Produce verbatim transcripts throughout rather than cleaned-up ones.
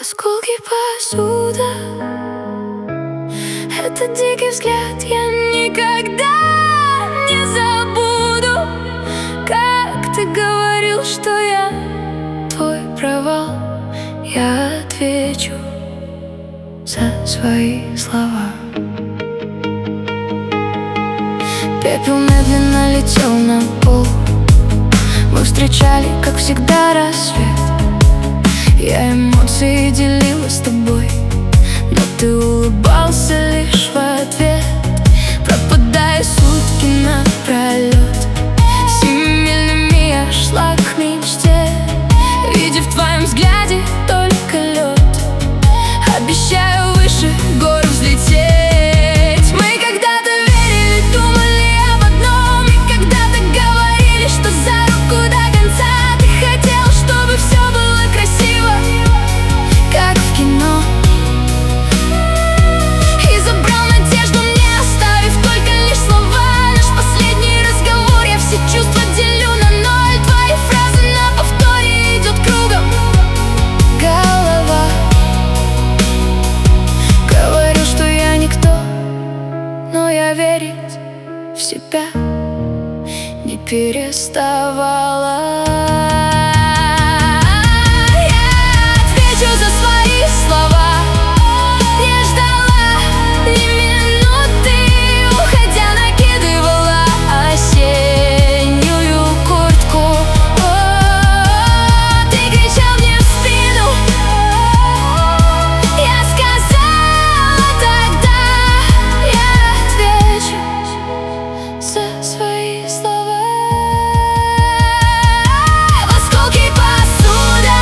Осколки посуда, этот дикий взгляд я никогда не забуду. Как ты говорил, что я твой провал, я отвечу за свои слова. Пепел медленно летел на пол. Мы встречали, как всегда, рассвет. Я эмоции делила с тобой, но ты улыбался лишь в ответ, пропадая сутки напролет. Семимильными я шла к мечте, видя в твоем взгляде только лед. Обещаю выше гор взлететь. Мы когда-то верили, думали об одном, и когда-то говорили, что за руку до конца. Ты хотел, чтобы все было красиво, как в кино, и забрал надежду мне, оставив только лишь слова. Наш последний разговор, я все чувства делю на ноль. Твои фразы на повторе, идет кругом голова. Говорю, что я никто, но я верить в себя не переставала. Я отвечу за свои слова, не ждала ни минуты, уходя накидывала осеннюю куртку. О, ты кричал мне в спину, я сказала тогда, я отвечу за свои слова. Осколки посуда,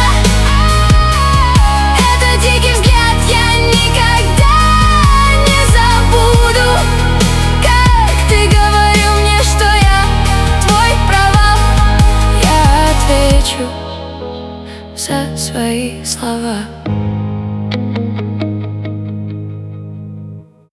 это дикий взгляд я никогда не забуду. Как ты говорил мне, что я твой провал, я отвечу за свои слова.